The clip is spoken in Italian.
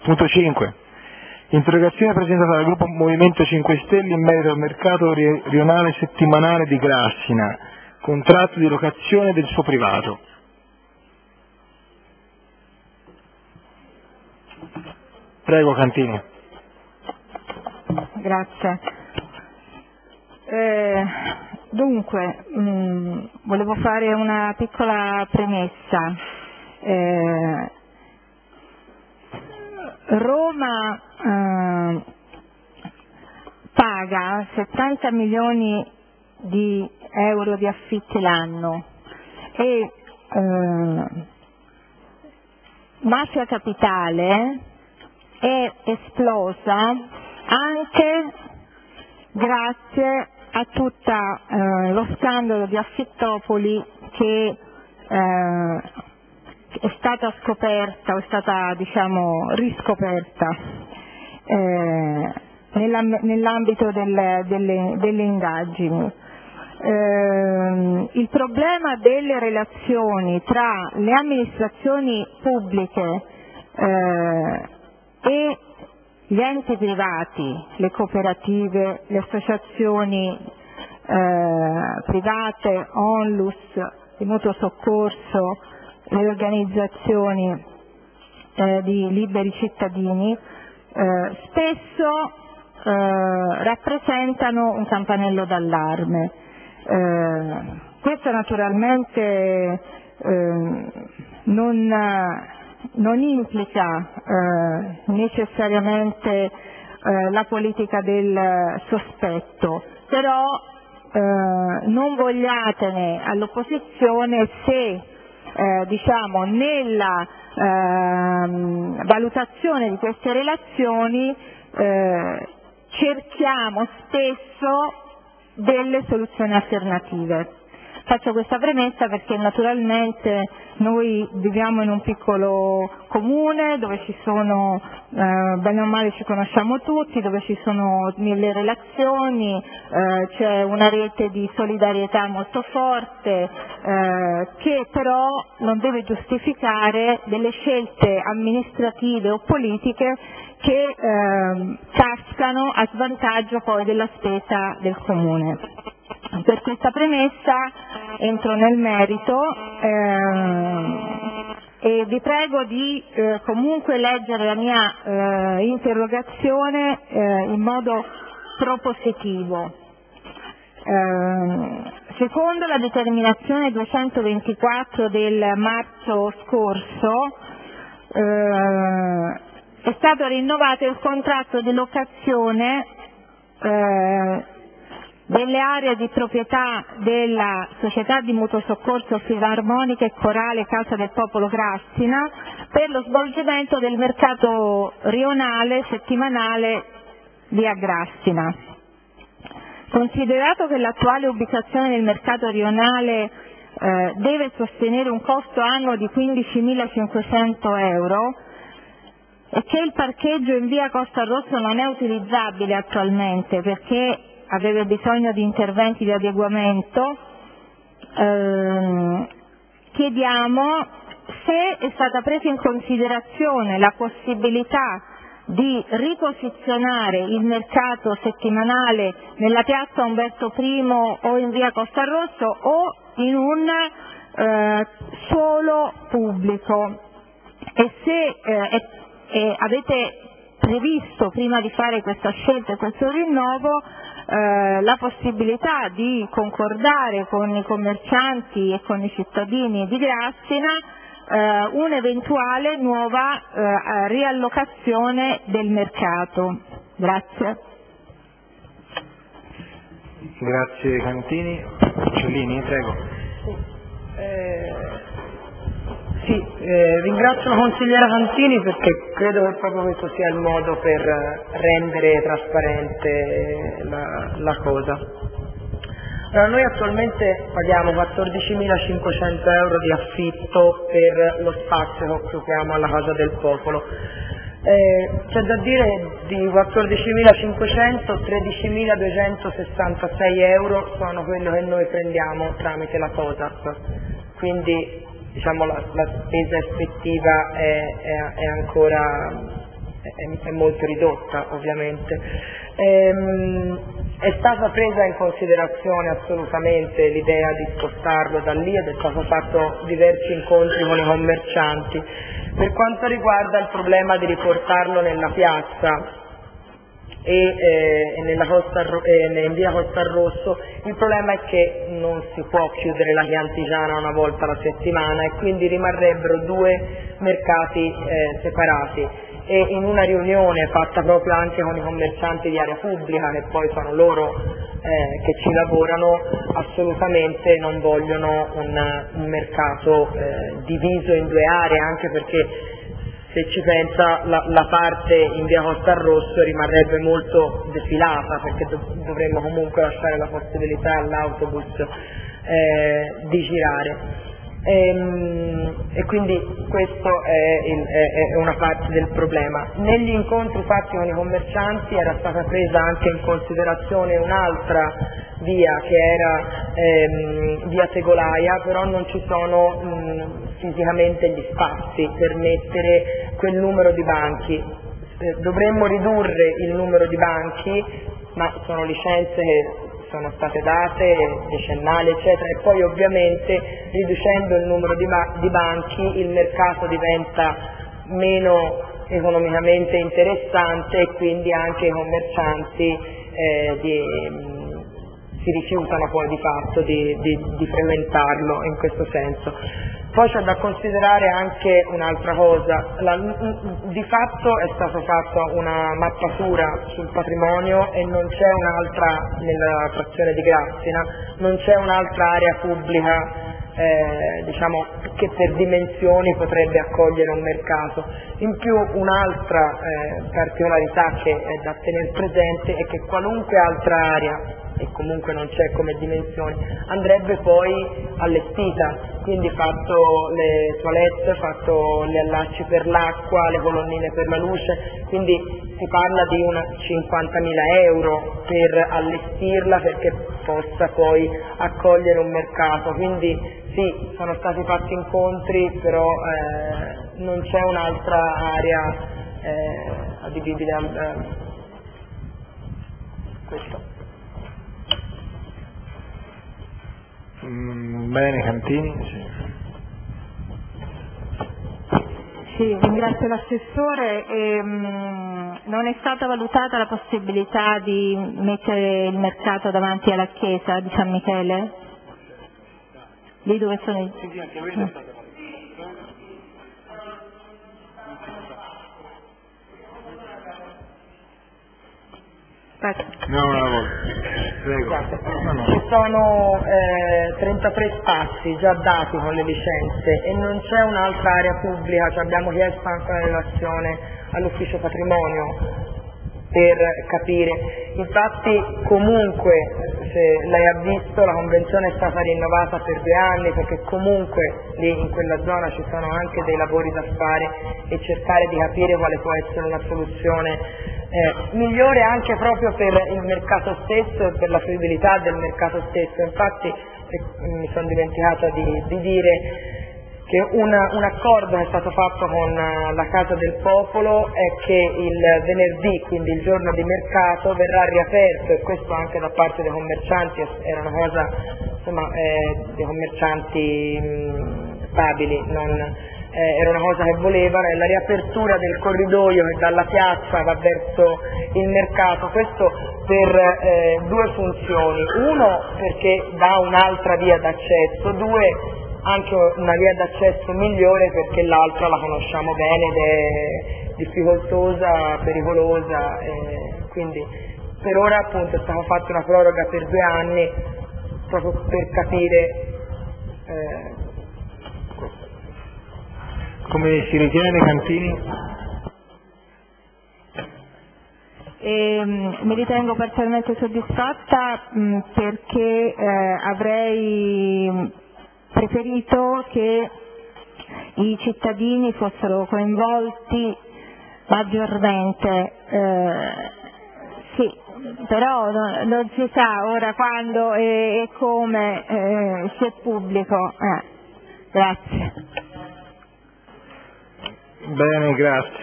Punto 5. Interrogazione presentata dal gruppo Movimento 5 Stelle in merito al mercato rionale settimanale di Grassina, contratto di locazione del suo privato. Prego, Cantini. Grazie. Dunque, volevo fare una piccola premessa. Roma paga 70 milioni di euro di affitti l'anno e Mafia Capitale è esplosa anche grazie a tutto lo scandalo di Affittopoli che è stata scoperta o è stata riscoperta nell'ambito delle indagini. Il problema delle relazioni tra le amministrazioni pubbliche e gli enti privati, le cooperative, le associazioni private, Onlus, di mutuo soccorso, le organizzazioni di liberi cittadini, spesso rappresentano un campanello d'allarme. Questo naturalmente non implica necessariamente la politica del sospetto, però non vogliatene all'opposizione se nella valutazione di queste relazioni cerchiamo spesso delle soluzioni alternative. Faccio questa premessa perché naturalmente noi viviamo in un piccolo comune dove ci sono, bene o male ci conosciamo tutti, dove ci sono mille relazioni, c'è una rete di solidarietà molto forte che però non deve giustificare delle scelte amministrative o politiche che cascano a svantaggio poi della spesa del comune. Per questa premessa entro nel merito e vi prego di comunque leggere la mia interrogazione in modo propositivo. Secondo la determinazione 224 del marzo scorso è stato rinnovato il contratto di locazione delle aree di proprietà della Società di Mutuo Soccorso Filarmonica e Corale Casa del Popolo Grassina per lo svolgimento del mercato rionale settimanale via Grassina. Considerato che l'attuale ubicazione del mercato rionale deve sostenere un costo annuo di 15.500 euro e che il parcheggio in via Costa Rosso non è utilizzabile attualmente perché aveva bisogno di interventi di adeguamento, chiediamo se è stata presa in considerazione la possibilità di riposizionare il mercato settimanale nella piazza Umberto I o in via Costa Rosso o in un solo pubblico e se avete previsto prima di fare questa scelta e questo rinnovo la possibilità di concordare con i commercianti e con i cittadini di Grassina un'eventuale nuova riallocazione del mercato. Grazie. Grazie Cantini. Cellini, prego. Ringrazio la consigliera Cantini perché credo che proprio questo sia il modo per rendere trasparente la cosa. Allora, noi attualmente paghiamo 14.500 euro di affitto per lo spazio che occupiamo alla Casa del Popolo. C'è da dire di 14.500, 13.266 euro sono quello che noi prendiamo tramite la TOSAP, quindi diciamo la spesa effettiva è ancora è molto ridotta ovviamente. È stata presa in considerazione assolutamente l'idea di spostarlo da lì ed è stato fatto diversi incontri con i commercianti. Per quanto riguarda il problema di riportarlo nella piazza e in via Costa al Rosso, il problema è che non si può chiudere la Chiantigiana una volta alla settimana e quindi rimarrebbero due mercati separati. E in una riunione fatta proprio anche con i commercianti di area pubblica, che poi sono loro che ci lavorano, assolutamente non vogliono un mercato diviso in due aree, anche perché se ci pensa la parte in via Costa al Rosso rimarrebbe molto defilata, perché dovremmo comunque lasciare la possibilità all'autobus di girare. E quindi questo è una parte del problema. Negli incontri fatti con i commercianti era stata presa anche in considerazione un'altra via che era via Tegolaia, però non ci sono fisicamente gli spazi per mettere quel numero di banchi. Dovremmo ridurre il numero di banchi, ma sono licenze che sono state date, decennali eccetera, e poi ovviamente riducendo il numero di banchi il mercato diventa meno economicamente interessante e quindi anche i commercianti si rifiutano poi di fatto di frequentarlo in questo senso. Poi c'è da considerare anche un'altra cosa, di fatto è stata fatta una mappatura sul patrimonio e non c'è un'altra, nella frazione di Grassina, non c'è un'altra area pubblica diciamo che per dimensioni potrebbe accogliere un mercato. In più un'altra particolarità che è da tenere presente è che qualunque altra area, e comunque non c'è come dimensioni, andrebbe poi allestita, quindi fatto le toilette, fatto gli allacci per l'acqua, le colonnine per la luce, quindi si parla di 50.000 euro per allestirla perché possa poi accogliere un mercato. Quindi sì, sono stati fatti incontri, però non c'è un'altra area adibibile a questo. Bene, Cantini. Sì, ringrazio l'assessore. Non è stata valutata la possibilità di mettere il mercato davanti alla chiesa di San Michele? Lì dove sono i... Sì, anche quello è stato Prego. Ci sono 33 spazi già dati con le licenze e non c'è un'altra area pubblica, ci abbiamo chiesto anche una relazione all'ufficio patrimonio per capire. Infatti comunque, se lei ha visto, la convenzione è stata rinnovata per 2 anni perché comunque lì in quella zona ci sono anche dei lavori da fare e cercare di capire quale può essere una soluzione migliore anche proprio per il mercato stesso e per la fruibilità del mercato stesso. Infatti mi sono dimenticata di dire che un accordo che è stato fatto con la Casa del Popolo è che il venerdì, quindi il giorno di mercato, verrà riaperto, e questo anche da parte dei commercianti, era una cosa insomma dei commercianti stabili, era una cosa che volevano, è la riapertura del corridoio che dalla piazza va verso il mercato. Questo per 2 funzioni: uno, perché dà un'altra via d'accesso; 2, anche una via d'accesso migliore perché l'altra la conosciamo bene ed è difficoltosa, pericolosa, quindi per ora appunto è stata fatta una proroga per 2 anni proprio per capire Come si ritiene, Cantini? Mi ritengo parzialmente soddisfatta perché avrei preferito che i cittadini fossero coinvolti maggiormente, sì, però non si sa ora quando e come si è pubblico. Grazie. Bene, grazie.